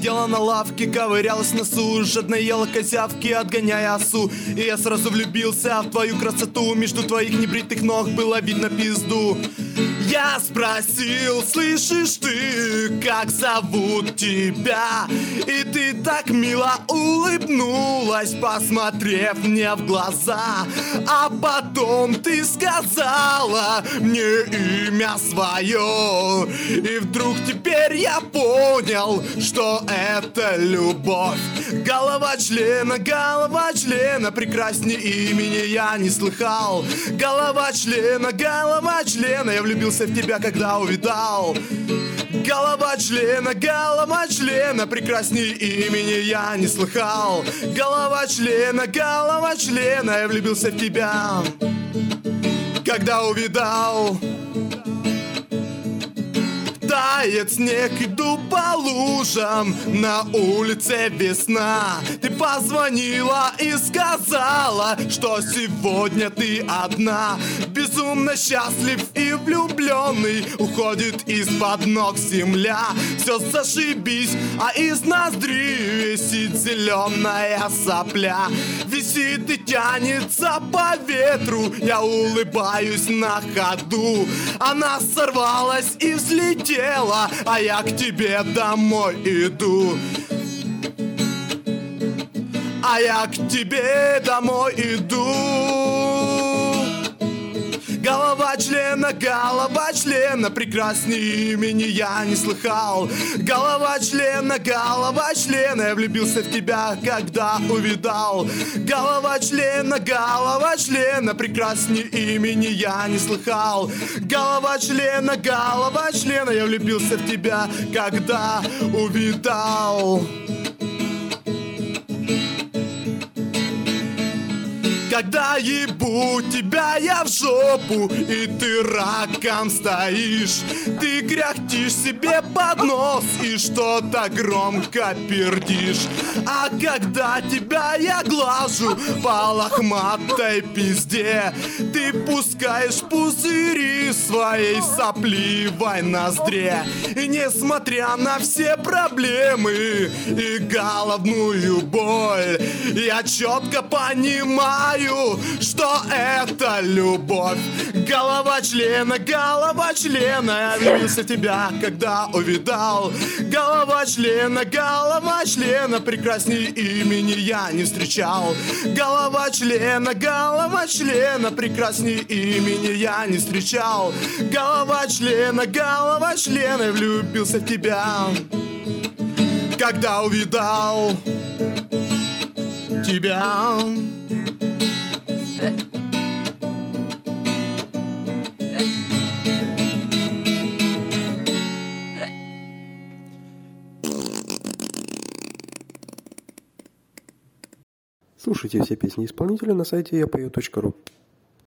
Сидела на лавке, ковырялась в носу, жадно ела козявки, отгоняя осу. И я сразу влюбился в твою красоту, между твоих небритых ног было видно пизду. Я спросил, слышишь ты, как зовут тебя? И ты так мило улыбнулась, посмотрев мне в глаза. А потом ты сказала мне имя свое. И вдруг теперь я понял, что это любовь. Голова члена, прекраснее имени я не слыхал. Голова члена, я влюбился в тебя, когда увидал. Голова члена, прекраснее имени я не слыхал. Голова члена, я влюбился в тебя, когда увидал. Тает снег, иду по лужам, на улице весна. Ты позвонила и сказала, что сегодня ты одна. Безумно счастлив и влюбленный, уходит из-под ног земля. Все зашибись, а из ноздри висит зеленая сопля. Висит и тянется по ветру, я улыбаюсь на ходу. Она сорвалась и взлетела, а я к тебе домой иду. А я к тебе домой иду. Голова члена, прекраснее имени я не слыхал. Голова члена, я влюбился в тебя, когда увидал. Голова члена, прекраснее имени я не слыхал. Голова члена, я влюбился в тебя, когда увидал. Когда ебу тебя я в жопу, и ты раком стоишь, ты кряхтишь себе под нос и что-то громко пердишь. А когда тебя я глажу по лохматой пизде, ты пускаешь пузыри своей сопливой ноздре. И несмотря на все проблемы и головную боль, я четко понимаю, что это любовь. Голова члена, я влюбился в тебя, когда увидал. Голова члена, прекраснее имени я не встречал. Голова члена, прекраснее имени я не встречал. Голова члена, я влюбился в тебя, когда увидал тебя. Слушайте все песни исполнителя на сайте yapeo.ru.